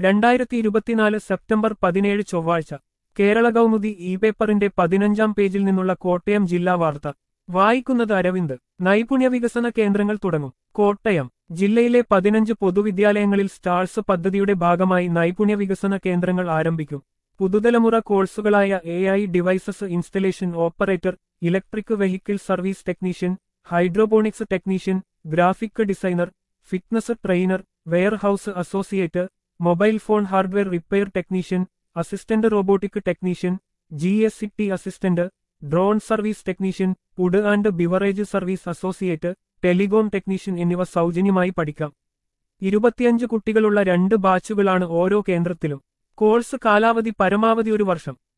2024 September 17 ചൊവ്വാഴ്ച Kerala Kaumudi E പേപ്പറിന്റെ 15-ാം പേജിൽ നിന്നുള്ള കോട്ടയം ജില്ലാ വാർത്ത വായിക്കുന്നത് അരവിന്ദ്. നൈപുണ്യ വികസന കേന്ദ്രങ്ങൾ തുടങ്ങും. കോട്ടയം ജില്ലയിലെ 15 പൊതുവിദ്യാലയങ്ങളിൽ സ്റ്റാർസ് പദ്ധതിയുടെ ഭാഗമായി നൈപുണ്യ വികസന കേന്ദ്രങ്ങൾ ആരംഭിക്കും. പുതുതലമുറ കോഴ്സുകളായ AI devices installation operator, electric vehicle service technician, hydroponics technician, graphic designer, fitness trainer, warehouse associate, mobile phone hardware repair technician, assistant robotic technician, GST assistant, drone service technician, food and beverage service associate, telecom technician എന്നിവ സൗജന്യമായി പഠിക്കാം. 25 കുട്ടികളുള്ള 2 ബാച്ചുകളാണ് ഓരോ കേന്ദ്രത്തിലും. Course കാലാവധി പരമാവധി 1 വർഷം.